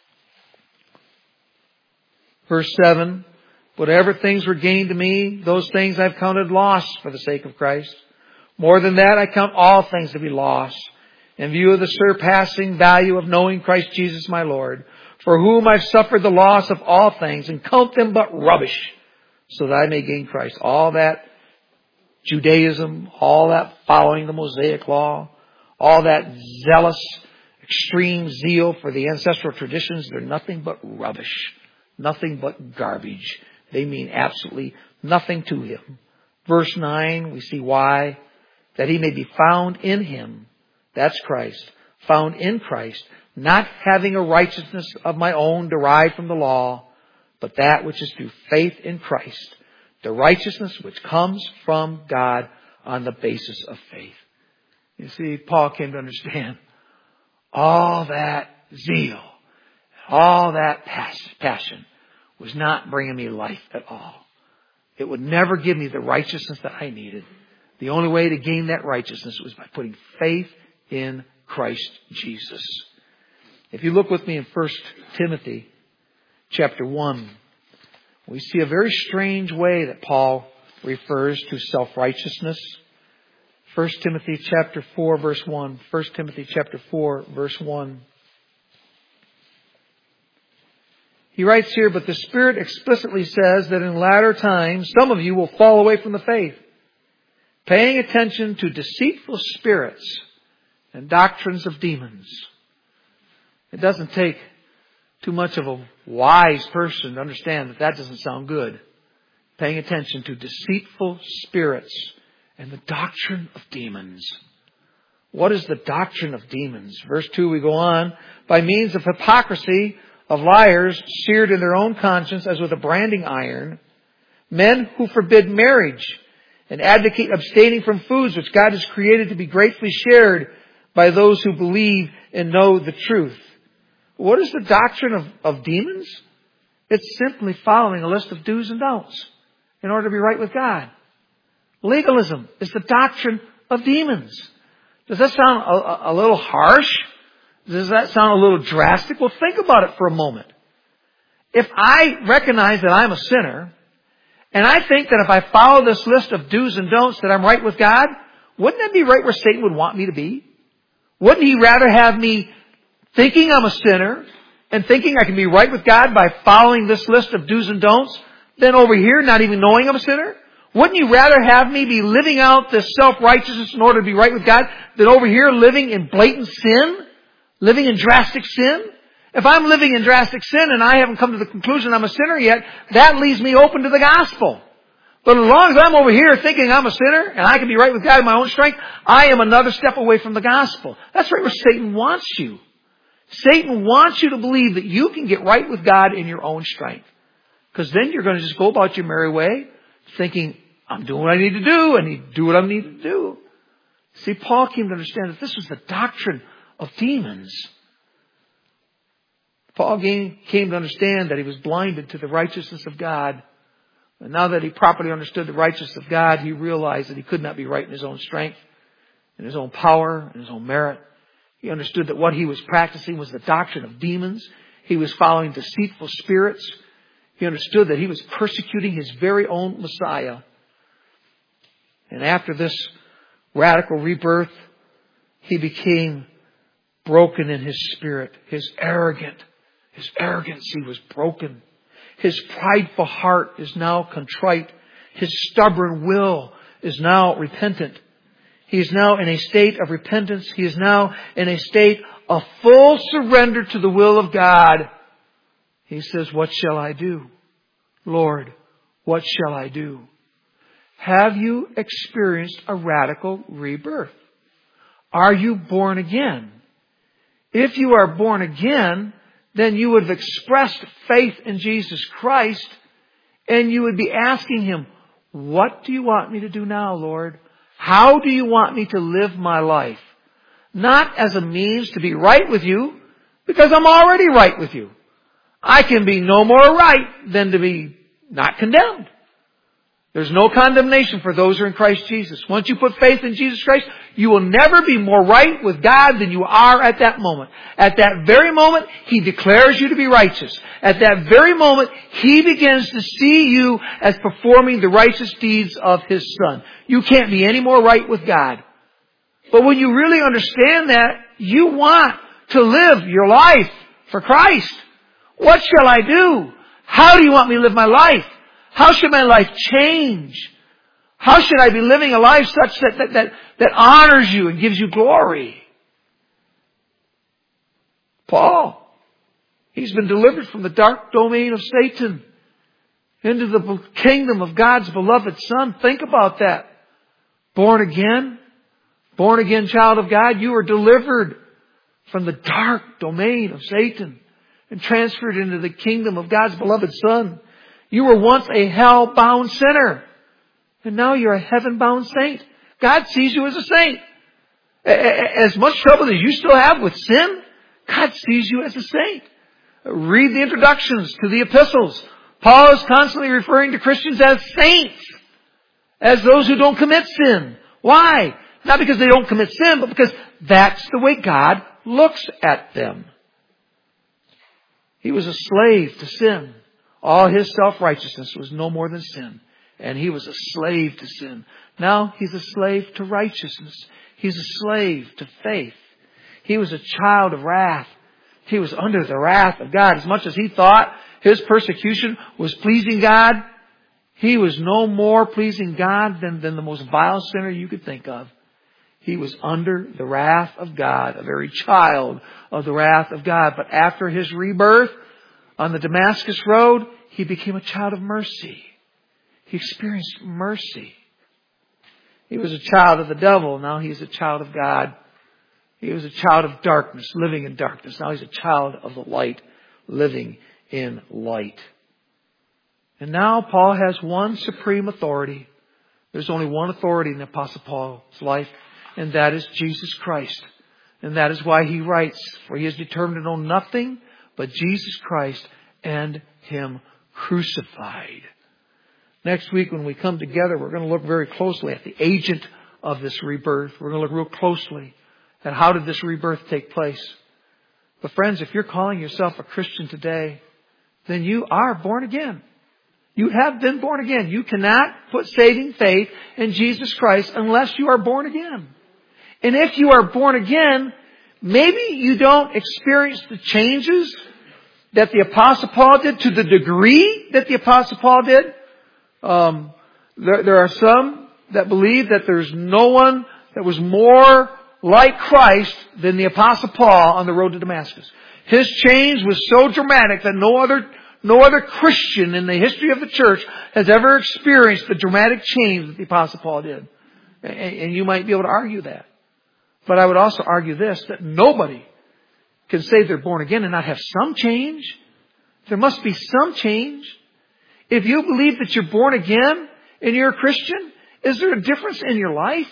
Speaker 1: Verse 7, whatever things were gained to me, those things I've counted loss for the sake of Christ. More than that, I count all things to be lost in view of the surpassing value of knowing Christ Jesus my Lord, for whom I've suffered the loss of all things and count them but rubbish, so that I may gain Christ. All that Judaism, all that following the Mosaic law, all that zealous, extreme zeal for the ancestral traditions, they're nothing but rubbish. Nothing but garbage. They mean absolutely nothing to him. Verse 9, we see why. That he may be found in him. That's Christ. Found in Christ. Not having a righteousness of my own derived from the law, but that which is through faith in Christ. The righteousness which comes from God on the basis of faith. You see, Paul came to understand all that zeal, all that passion was not bringing me life at all. It would never give me the righteousness that I needed. The only way to gain that righteousness was by putting faith in Christ Jesus. If you look with me in 1 Timothy chapter 1, we see a very strange way that Paul refers to self-righteousness. 1 Timothy chapter 4 verse 1. 1 Timothy chapter 4 verse 1. He writes here, but the Spirit explicitly says that in latter times some of you will fall away from the faith, paying attention to deceitful spirits and doctrines of demons. It doesn't take too much of a wise person to understand that that doesn't sound good. Paying attention to deceitful spirits and the doctrine of demons. What is the doctrine of demons? Verse 2 we go on, by means of hypocrisy of liars seared in their own conscience as with a branding iron, men who forbid marriage and advocate abstaining from foods which God has created to be gratefully shared by those who believe and know the truth. What is the doctrine of demons? It's simply following a list of do's and don'ts in order to be right with God. Legalism is the doctrine of demons. Does that sound a little harsh? Does that sound a little drastic? Well, think about it for a moment. If I recognize that I'm a sinner, and I think that if I follow this list of do's and don'ts that I'm right with God, wouldn't that be right where Satan would want me to be? Wouldn't he rather have me thinking I'm a sinner and thinking I can be right with God by following this list of do's and don'ts than over here not even knowing I'm a sinner? Wouldn't you rather have me be living out this self-righteousness in order to be right with God than over here living in blatant sin? Living in drastic sin? If I'm living in drastic sin and I haven't come to the conclusion I'm a sinner yet, that leaves me open to the gospel. But as long as I'm over here thinking I'm a sinner and I can be right with God in my own strength, I am another step away from the gospel. That's right where Satan wants you. Satan wants you to believe that you can get right with God in your own strength. Because then you're going to just go about your merry way thinking, I'm doing what I need to do. I need to do what I need to do. See, Paul came to understand that this was the doctrine of demons. Paul came to understand that he was blinded to the righteousness of God. And now that he properly understood the righteousness of God, he realized that he could not be right in his own strength, in his own power, in his own merit. He understood that what he was practicing was the doctrine of demons. He was following deceitful spirits. He understood that he was persecuting his very own Messiah. And after this radical rebirth, he became broken in his spirit. His arrogancy was broken. His prideful heart is now contrite. His stubborn will is now repentant. He is now in a state of repentance. He is now in a state of full surrender to the will of God. He says, "What shall I do? Lord, what shall I do?" Have you experienced a radical rebirth? Are you born again? If you are born again, then you would have expressed faith in Jesus Christ, and you would be asking Him, "What do you want me to do now, Lord? How do you want me to live my life?" Not as a means to be right with you, because I'm already right with you. I can be no more right than to be not condemned. There's no condemnation for those who are in Christ Jesus. Once you put faith in Jesus Christ, you will never be more right with God than you are at that moment. At that very moment, He declares you to be righteous. At that very moment, He begins to see you as performing the righteous deeds of His Son. You can't be any more right with God. But when you really understand that, you want to live your life for Christ. What shall I do? How do you want me to live my life? How should my life change? How should I be living a life such that honors you and gives you glory? Paul, he's been delivered from the dark domain of Satan into the kingdom of God's beloved Son. Think about that. Born again child of God, you are delivered from the dark domain of Satan and transferred into the kingdom of God's beloved Son. You were once a hell-bound sinner, and now you're a heaven-bound saint. God sees you as a saint. As much trouble as you still have with sin, God sees you as a saint. Read the introductions to the epistles. Paul is constantly referring to Christians as saints, as those who don't commit sin. Why? Not because they don't commit sin, but because that's the way God looks at them. He was a slave to sin. All his self-righteousness was no more than sin. And he was a slave to sin. Now he's a slave to righteousness. He's a slave to faith. He was a child of wrath. He was under the wrath of God. As much as he thought his persecution was pleasing God, he was no more pleasing God than the most vile sinner you could think of. He was under the wrath of God, a very child of the wrath of God. But after his rebirth on the Damascus Road, he became a child of mercy. He experienced mercy. He was a child of the devil. Now he's a child of God. He was a child of darkness, living in darkness. Now he's a child of the light, living in light. And now Paul has one supreme authority. There's only one authority in the Apostle Paul's life, and that is Jesus Christ. And that is why he writes, "For he is determined to know nothing but Jesus Christ and Him crucified." Next week when we come together, we're going to look very closely at the agent of this rebirth. We're going to look real closely at how did this rebirth take place. But friends, if you're calling yourself a Christian today, then you are born again. You have been born again. You cannot put saving faith in Jesus Christ unless you are born again. And if you are born again, maybe you don't experience the changes that the Apostle Paul did to the degree that the Apostle Paul did. There are some that believe that there's no one that was more like Christ than the Apostle Paul on the road to Damascus. His change was so dramatic that no other Christian in the history of the church has ever experienced the dramatic change that the Apostle Paul did. And you might be able to argue that. But I would also argue this, that nobody can say they're born again and not have some change. There must be some change. If you believe that you're born again and you're a Christian, is there a difference in your life?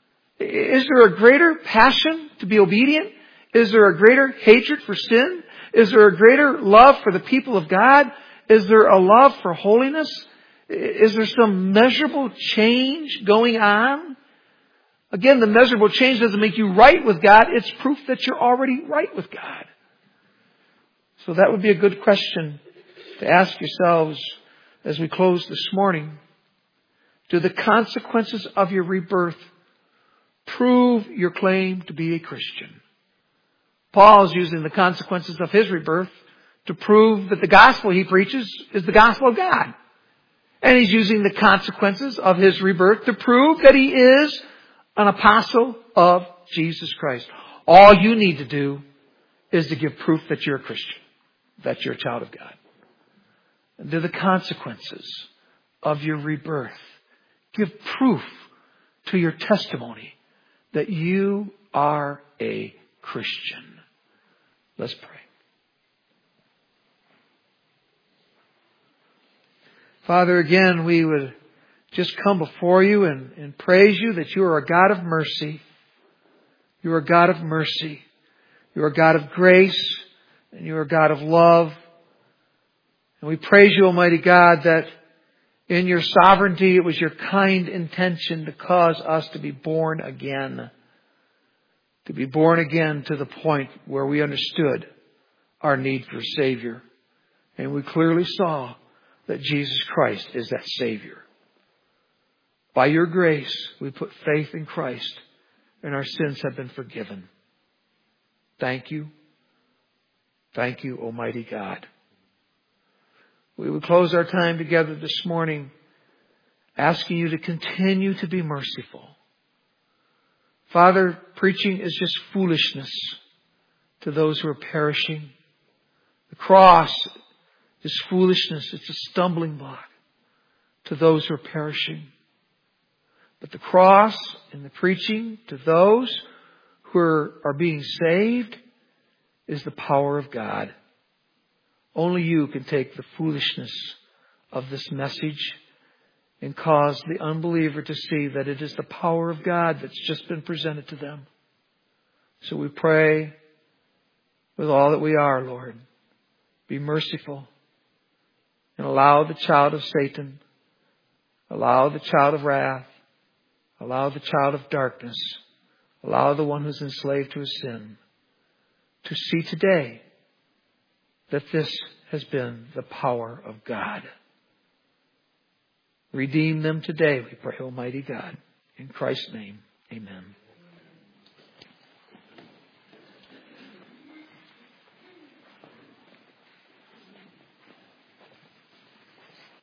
Speaker 1: Is there a greater passion to be obedient? Is there a greater hatred for sin? Is there a greater love for the people of God? Is there a love for holiness? Is there some measurable change going on? Again, the measurable change doesn't make you right with God. It's proof that you're already right with God. So that would be a good question to ask yourselves as we close this morning. Do the consequences of your rebirth prove your claim to be a Christian? Paul is using the consequences of his rebirth to prove that the gospel he preaches is the gospel of God. And he's using the consequences of his rebirth to prove that he is an apostle of Jesus Christ. All you need to do is to give proof that you're a Christian, that you're a child of God. And do the consequences of your rebirth give proof to your testimony that you are a Christian. Let's pray. Father, again, we would just come before you and praise you that you are a God of mercy. You are a God of mercy. You are a God of grace. And you are a God of love. And we praise you, Almighty God, that in your sovereignty it was your kind intention to cause us to be born again. To be born again to the point where we understood our need for a Savior. And we clearly saw that Jesus Christ is that Savior. By your grace, we put faith in Christ and our sins have been forgiven. Thank you. Thank you, Almighty God. We will close our time together this morning asking you to continue to be merciful. Father, preaching is just foolishness to those who are perishing. The cross is foolishness. It's a stumbling block to those who are perishing. But the cross and the preaching to those who are being saved is the power of God. Only you can take the foolishness of this message and cause the unbeliever to see that it is the power of God that's just been presented to them. So we pray with all that we are, Lord, be merciful and allow the child of Satan, allow the child of wrath, allow the child of darkness, allow the one who's enslaved to his sin to see today that this has been the power of God. Redeem them today, we pray, Almighty God. In Christ's name, amen.